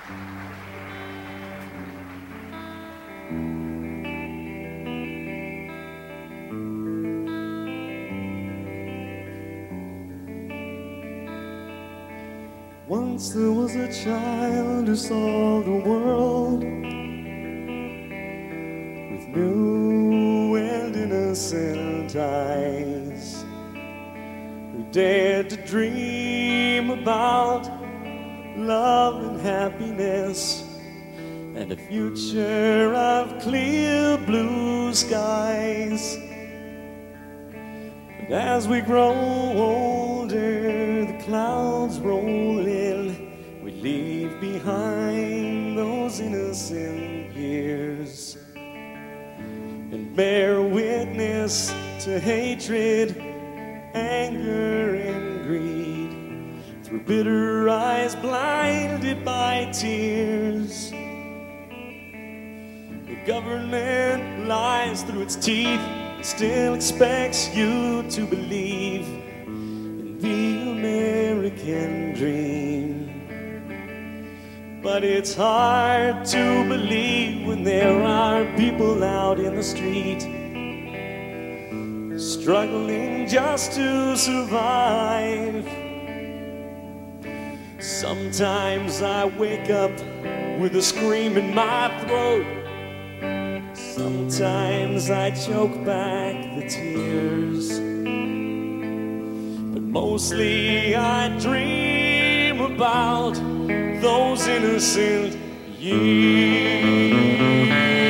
Once there was a child who saw the world with new and innocent eyes, who dared to dream about love and happiness and a future of clear blue skies. But as we grow older, the clouds roll in, we leave behind those innocent years and bear witness to hatred, anger, and greed through bitter eyes blinded by tears. The government lies through its teeth, still expects you to believe in the American dream. But it's hard to believe when there are people out in the street struggling just to survive. Sometimes I wake up with a scream in my throat. Sometimes I choke back the tears. But mostly I dream about those innocent years.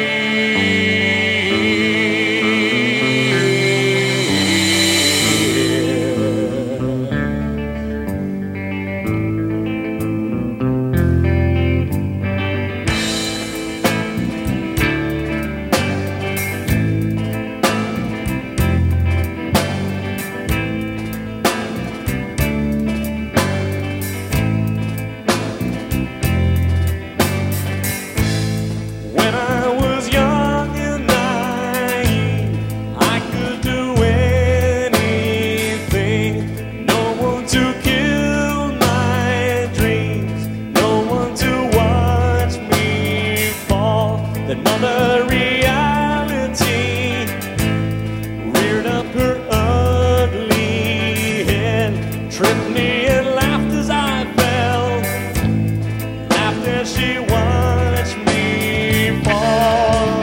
Another reality reared up her ugly head, tripped me and laughed as I fell, laughed as she watched me fall.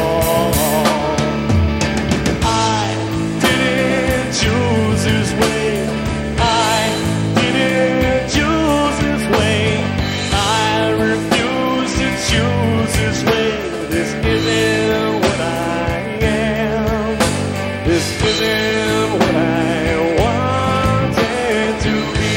I didn't choose this way, I didn't choose this way, I refuse to choose this way. This isn't what I am. This isn't what I wanted to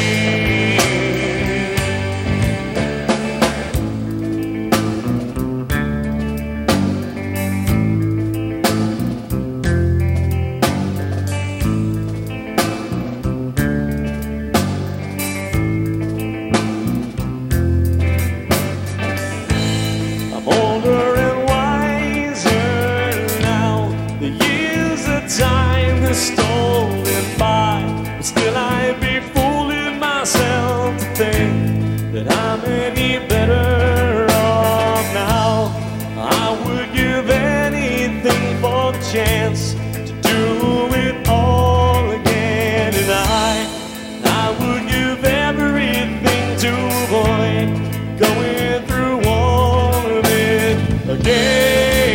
I'm older and time has stolen by, but still I'd be fooling myself to think that I'm any better off now. I would give anything for the chance to do it all again, and I would give everything to avoid going through all of it again.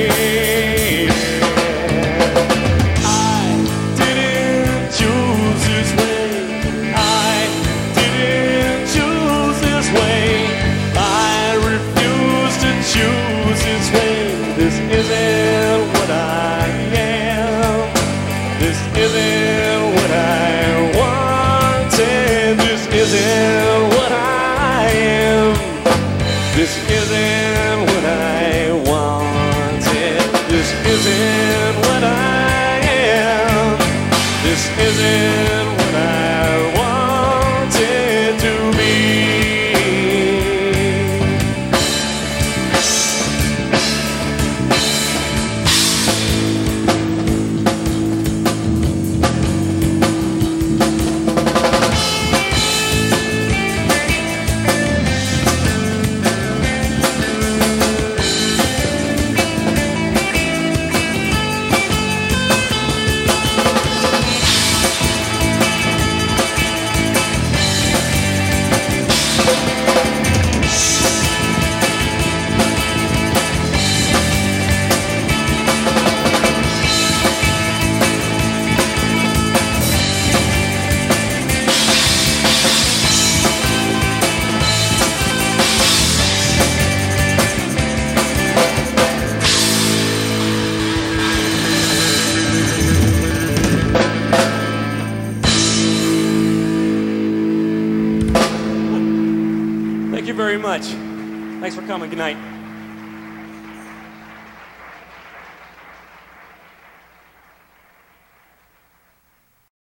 This isn't what I am. This isn't what I wanted. This isn't what I am. This isn't what I wanted. This isn't what I am. This isn't what I wanted to be. very much. Thanks for coming. Good night.